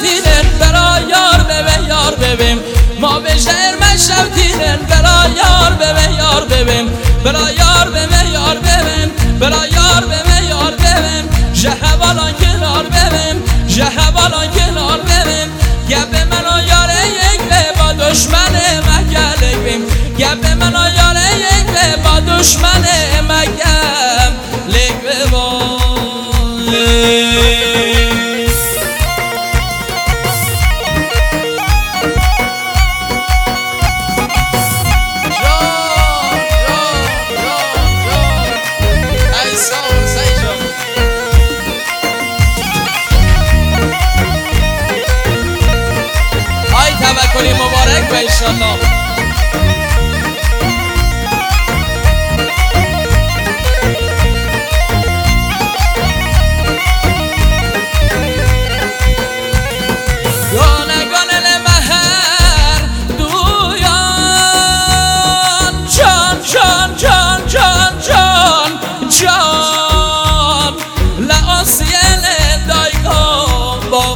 مشوتینن برا یار ببین یار ببین ما به شهر مشوتینن برا یار ببین یار ببین برا یار ببین یار ببین برا یار ببین یار ببین جهوالان کنار ببین جهوالان کنار ببین گپ منو یاره یک به با دشمن مگل بیم گپ منو یاره یک به با دشمن مگل لگ با توکلی مبارک و انشالله گانگان مهر دویان جان جان جان جان جان جان لعاسیل دایگان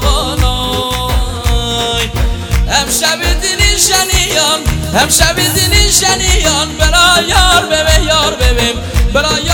بابانای امشب دینی شنیان امشب دینی شنیان برا یار ببین یار ببین برا